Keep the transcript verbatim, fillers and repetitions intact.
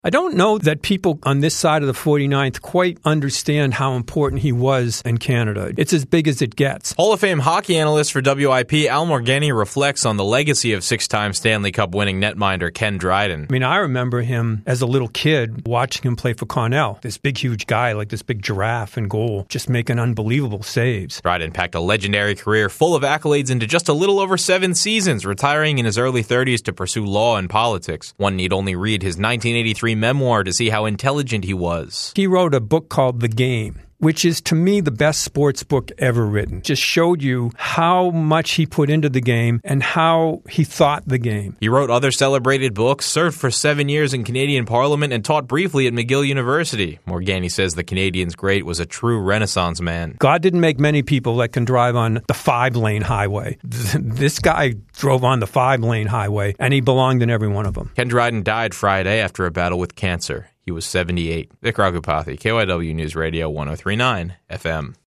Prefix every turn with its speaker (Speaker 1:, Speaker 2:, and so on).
Speaker 1: I don't know that people on this side of the forty-ninth quite understand how important he was in Canada. It's as big as it gets.
Speaker 2: Hall of Fame hockey analyst for W I P, Al Morganti, reflects on the legacy of six-time Stanley Cup winning netminder Ken Dryden.
Speaker 1: I mean, I remember him as a little kid watching him play for Cornell. This big, huge guy, like this big giraffe in goal, just making unbelievable saves.
Speaker 2: Dryden packed a legendary career full of accolades into just a little over seven seasons, retiring in his early thirties to pursue law and politics. One need only read his nineteen eighty-three memoir to see how intelligent he was.
Speaker 1: He wrote a book called The Game, which is, to me, the best sports book ever written. Just showed you how much he put into the game and how he thought the game.
Speaker 2: He wrote other celebrated books, served for seven years in Canadian Parliament, and taught briefly at McGill University. Morganti says the Canadians' great was a true Renaissance man.
Speaker 1: God didn't make many people that can drive on the five-lane highway. This guy drove on the five-lane highway, and he belonged in every one of them.
Speaker 2: Ken Dryden died Friday after a battle with cancer. He was seventy-eight. Vic Raghupathi, K Y W News Radio, one oh three point nine F M.